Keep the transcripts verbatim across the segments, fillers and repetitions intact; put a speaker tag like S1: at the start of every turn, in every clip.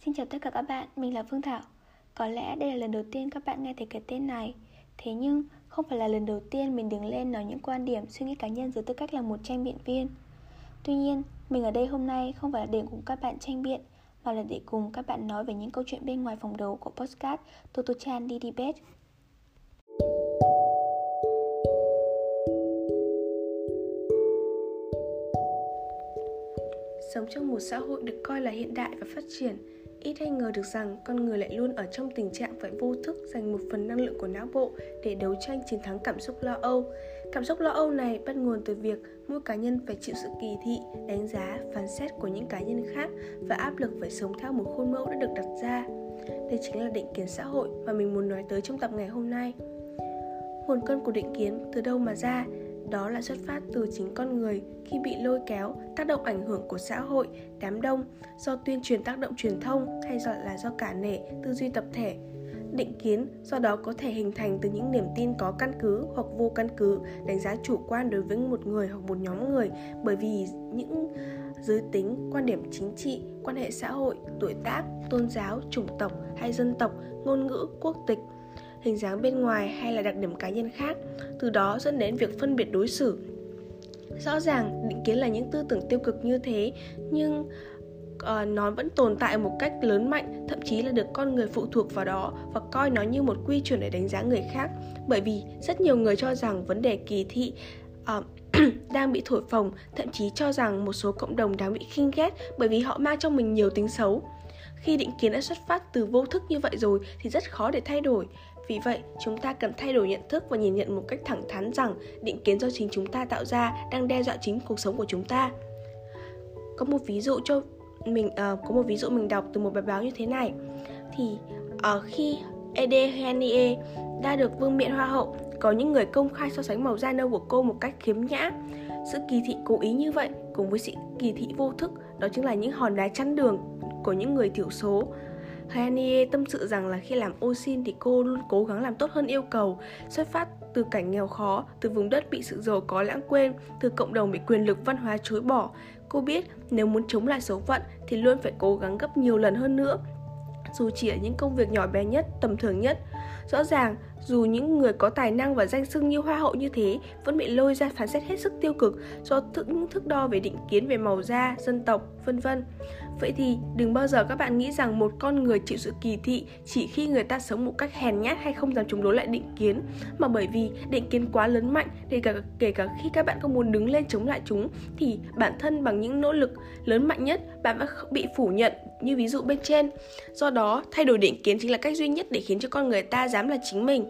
S1: Xin chào tất cả các bạn, mình là Phương Thảo. Có lẽ đây là lần đầu tiên các bạn nghe thấy cái tên này. Thế nhưng không phải là lần đầu tiên mình đứng lên nói những quan điểm, suy nghĩ cá nhân dưới tư cách là một tranh biện viên. Tuy nhiên, mình ở đây hôm nay không phải là để cùng các bạn tranh biện, mà là để cùng các bạn nói về những câu chuyện bên ngoài phòng đấu của podcast Toto-chan đi debate. Sống trong một xã hội được coi là hiện đại và phát triển, ít hay ngờ được rằng con người lại luôn ở trong tình trạng phải vô thức dành một phần năng lượng của não bộ để đấu tranh chiến thắng cảm xúc lo âu. Cảm xúc lo âu này bắt nguồn từ việc mỗi cá nhân phải chịu sự kỳ thị, đánh giá, phán xét của những cá nhân khác và áp lực phải sống theo một khuôn mẫu đã được đặt ra. Đây chính là định kiến xã hội mà mình muốn nói tới trong tập ngày hôm nay. Nguồn cơn của định kiến từ đâu mà ra? Đó là xuất phát từ chính con người khi bị lôi kéo, tác động ảnh hưởng của xã hội, đám đông, do tuyên truyền tác động truyền thông hay do là do cả nể, tư duy tập thể. Định kiến do đó có thể hình thành từ những niềm tin có căn cứ hoặc vô căn cứ, đánh giá chủ quan đối với một người hoặc một nhóm người bởi vì những giới tính, quan điểm chính trị, quan hệ xã hội, tuổi tác, tôn giáo, chủng tộc hay dân tộc, ngôn ngữ, quốc tịch, hình dáng bên ngoài hay là đặc điểm cá nhân khác, từ đó dẫn đến việc phân biệt đối xử. Rõ ràng định kiến là những tư tưởng tiêu cực như thế, nhưng uh, nó vẫn tồn tại một cách lớn mạnh, thậm chí là được con người phụ thuộc vào đó và coi nó như một quy chuẩn để đánh giá người khác. Bởi vì rất nhiều người cho rằng vấn đề kỳ thị uh, đang bị thổi phồng, thậm chí cho rằng một số cộng đồng đang bị khinh ghét bởi vì họ mang trong mình nhiều tính xấu. Khi định kiến đã xuất phát từ vô thức như vậy rồi thì rất khó để thay đổi. Vì vậy, chúng ta cần thay đổi nhận thức và nhìn nhận một cách thẳng thắn rằng định kiến do chính chúng ta tạo ra đang đe dọa chính cuộc sống của chúng ta. Có một ví dụ cho mình, uh, có một ví dụ mình đọc từ một bài báo như thế này. Thì uh, khi Ede Henie đã được vương miện hoa hậu, có những người công khai so sánh màu da nâu của cô một cách khiếm nhã. Sự kỳ thị cố ý như vậy cùng với sự kỳ thị vô thức, đó chính là những hòn đá chắn đường của những người thiểu số. Hanie tâm sự rằng là khi làm ô sin thì cô luôn cố gắng làm tốt hơn yêu cầu, xuất phát từ cảnh nghèo khó, từ vùng đất bị sự giàu có lãng quên, từ cộng đồng bị quyền lực văn hóa chối bỏ. Cô biết nếu muốn chống lại số phận thì luôn phải cố gắng gấp nhiều lần hơn nữa, dù chỉ ở những công việc nhỏ bé nhất, tầm thường nhất. Rõ ràng, dù những người có tài năng và danh xưng như hoa hậu như thế vẫn bị lôi ra phán xét hết sức tiêu cực do những thước đo về định kiến về màu da, dân tộc, vân vân. Vậy thì đừng bao giờ các bạn nghĩ rằng một con người chịu sự kỳ thị chỉ khi người ta sống một cách hèn nhát hay không dám chống đối lại định kiến, mà bởi vì định kiến quá lớn mạnh để cả, kể cả khi các bạn có muốn đứng lên chống lại chúng thì bản thân bằng những nỗ lực lớn mạnh nhất bạn vẫn bị phủ nhận như ví dụ bên trên. Do đó, thay đổi định kiến chính là cách duy nhất để khiến cho con người ta dám là chính mình.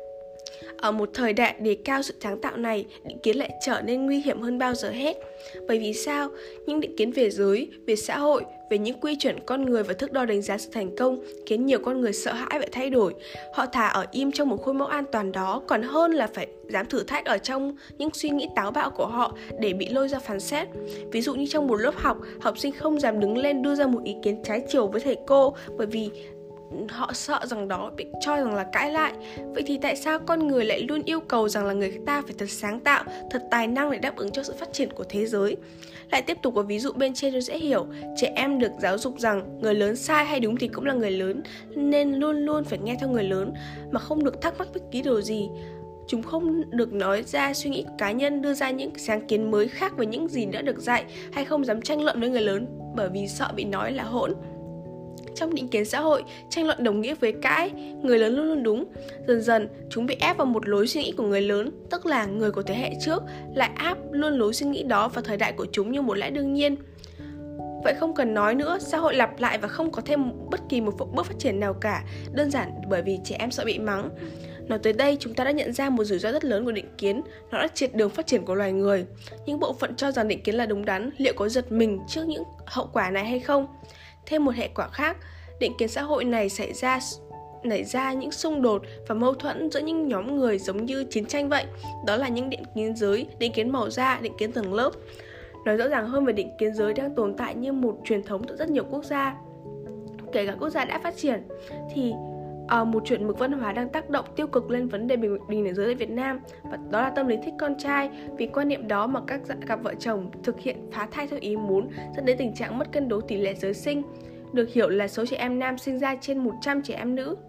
S1: Ở một thời đại đề cao sự sáng tạo này, định kiến lại trở nên nguy hiểm hơn bao giờ hết. Bởi vì sao? Những định kiến về giới, về xã hội, về những quy chuẩn con người và thước đo đánh giá sự thành công khiến nhiều con người sợ hãi và thay đổi. Họ thà ở im trong một khuôn mẫu an toàn đó còn hơn là phải dám thử thách ở trong những suy nghĩ táo bạo của họ để bị lôi ra phán xét. Ví dụ như trong một lớp học, học sinh không dám đứng lên đưa ra một ý kiến trái chiều với thầy cô bởi vì họ sợ rằng đó bị cho rằng là cãi lại. Vậy thì tại sao con người lại luôn yêu cầu rằng là người ta phải thật sáng tạo, thật tài năng để đáp ứng cho sự phát triển của thế giới? Lại tiếp tục có ví dụ bên trên cho dễ hiểu. Trẻ em được giáo dục rằng người lớn sai hay đúng thì cũng là người lớn, nên luôn luôn phải nghe theo người lớn mà không được thắc mắc bất kỳ điều gì. Chúng không được nói ra suy nghĩ của cá nhân, đưa ra những sáng kiến mới khác với những gì đã được dạy, hay không dám tranh luận với người lớn bởi vì sợ bị nói là hỗn. Trong định kiến xã hội, tranh luận đồng nghĩa với cãi, người lớn luôn luôn đúng. Dần dần, chúng bị ép vào một lối suy nghĩ của người lớn, tức là người của thế hệ trước lại áp luôn lối suy nghĩ đó vào thời đại của chúng như một lẽ đương nhiên. Vậy không cần nói nữa, xã hội lặp lại và không có thêm bất kỳ một bước phát triển nào cả, đơn giản bởi vì trẻ em sợ bị mắng. Nói tới đây, chúng ta đã nhận ra một rủi ro rất lớn của định kiến, nó đã chặn đường phát triển của loài người. Những bộ phận cho rằng định kiến là đúng đắn, liệu có giật mình trước những hậu quả này hay không? Thêm một hệ quả khác, định kiến xã hội này xảy ra nảy ra những xung đột và mâu thuẫn giữa những nhóm người giống như chiến tranh vậy. Đó là những định kiến giới, định kiến màu da, định kiến tầng lớp. Nói rõ ràng hơn về định kiến giới đang tồn tại như một truyền thống tại rất nhiều quốc gia. Kể cả quốc gia đã phát triển thì uh, một chuẩn mực văn hóa đang tác động tiêu cực lên vấn đề bình bình đẳng giới tại Việt Nam, và đó là tâm lý thích con trai. Vì quan niệm đó mà các cặp vợ chồng thực hiện phá thai theo ý muốn, dẫn đến tình trạng mất cân đối tỷ lệ giới sinh. được hiểu là số trẻ em nam sinh ra trên một trăm trẻ em nữ.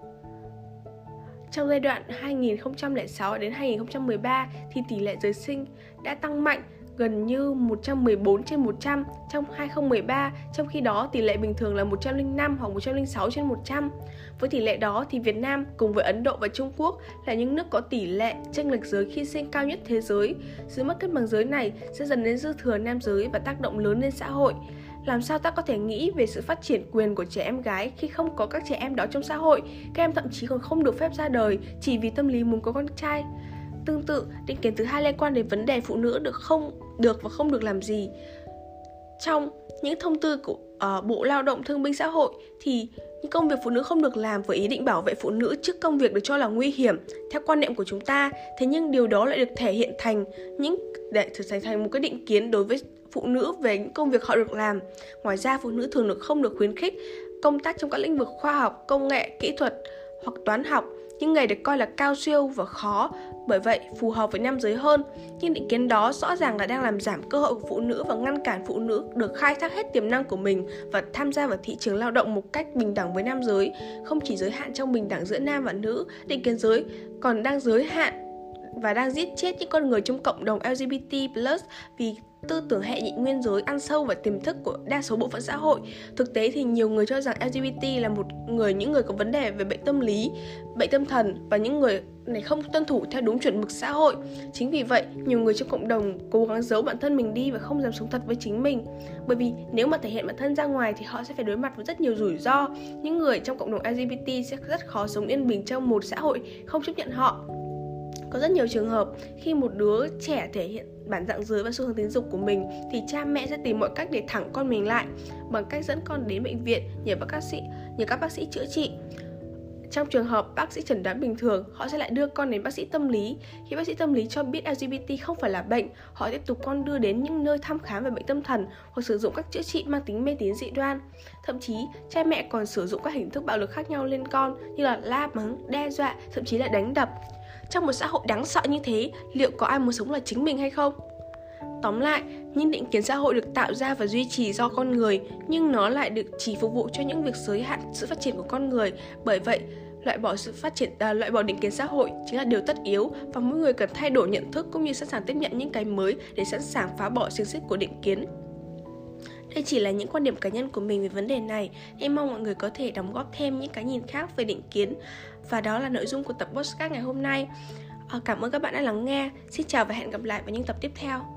S1: Trong giai đoạn hai nghìn không trăm lẻ sáu đến hai nghìn không trăm mười ba thì tỷ lệ giới sinh đã tăng mạnh, gần như một trăm mười bốn trên một trăm trong hai nghìn không trăm mười ba, trong khi đó tỷ lệ bình thường là một trăm lẻ năm hoặc một trăm lẻ sáu trên một trăm. Với tỷ lệ đó thì Việt Nam cùng với Ấn Độ và Trung Quốc là những nước có tỷ lệ chênh lệch giới khi sinh cao nhất thế giới. Sự mất cân bằng giới này sẽ dần đến dư thừa nam giới và tác động lớn lên xã hội. Làm sao ta có thể nghĩ về sự phát triển quyền của trẻ em gái khi không có các trẻ em đó trong xã hội? Các em thậm chí còn không được phép ra đời chỉ vì tâm lý muốn có con trai. Tương tự, định kiến thứ hai liên quan đến vấn đề phụ nữ được không được và không được làm gì. Trong những thông tư của uh, Bộ Lao động Thương binh Xã hội thì những công việc phụ nữ không được làm với ý định bảo vệ phụ nữ trước công việc được cho là nguy hiểm theo quan niệm của chúng ta. Thế nhưng điều đó lại được thể hiện thành những để trở thành một cái định kiến đối với phụ nữ về những công việc họ được làm. Ngoài ra, phụ nữ thường được không được khuyến khích công tác trong các lĩnh vực khoa học, công nghệ, kỹ thuật hoặc toán học, những nghề được coi là cao siêu và khó, bởi vậy phù hợp với nam giới hơn. Nhưng định kiến đó rõ ràng là đang làm giảm cơ hội của phụ nữ và ngăn cản phụ nữ được khai thác hết tiềm năng của mình và tham gia vào thị trường lao động một cách bình đẳng với nam giới. Không chỉ giới hạn trong bình đẳng giữa nam và nữ, định kiến giới còn đang giới hạn và đang giết chết những con người trong cộng đồng L G B T plus vì tư tưởng hệ nhị nguyên giới ăn sâu vào tiềm thức của đa số bộ phận xã hội. Thực tế thì nhiều người cho rằng L G B T là một người những người có vấn đề về bệnh tâm lý, bệnh tâm thần và những người này không tuân thủ theo đúng chuẩn mực xã hội. Chính vì vậy, nhiều người trong cộng đồng cố gắng giấu bản thân mình đi và không dám sống thật với chính mình. Bởi vì nếu mà thể hiện bản thân ra ngoài thì họ sẽ phải đối mặt với rất nhiều rủi ro. Những người trong cộng đồng L G B T sẽ rất khó sống yên bình trong một xã hội không chấp nhận họ. Có rất nhiều trường hợp khi một đứa trẻ thể hiện bản dạng giới và xu hướng tính dục của mình thì cha mẹ sẽ tìm mọi cách để thẳng con mình lại bằng cách dẫn con đến bệnh viện nhờ bác sĩ, nhờ các bác sĩ chữa trị. Trong trường hợp bác sĩ chẩn đoán bình thường, họ sẽ lại đưa con đến bác sĩ tâm lý. Khi bác sĩ tâm lý cho biết L G B T không phải là bệnh, họ tiếp tục con đưa đến những nơi thăm khám về bệnh tâm thần hoặc sử dụng các chữa trị mang tính mê tín dị đoan. Thậm chí, cha mẹ còn sử dụng các hình thức bạo lực khác nhau lên con như là la mắng, đe dọa, thậm chí là đánh đập. Trong một xã hội đáng sợ như thế, liệu có ai muốn sống là chính mình hay không? Tóm lại, những định kiến xã hội được tạo ra và duy trì do con người, nhưng nó lại được chỉ phục vụ cho những việc giới hạn sự phát triển của con người. Bởi vậy, loại bỏ sự phát triển, à, loại bỏ định kiến xã hội chính là điều tất yếu và mỗi người cần thay đổi nhận thức cũng như sẵn sàng tiếp nhận những cái mới để sẵn sàng phá bỏ xiềng xích của định kiến. Đây chỉ là những quan điểm cá nhân của mình về vấn đề này. Em mong mọi người có thể đóng góp thêm những cái nhìn khác về định kiến. Và đó là nội dung của tập podcast ngày hôm nay. Cảm ơn các bạn đã lắng nghe. Xin chào và hẹn gặp lại vào những tập tiếp theo.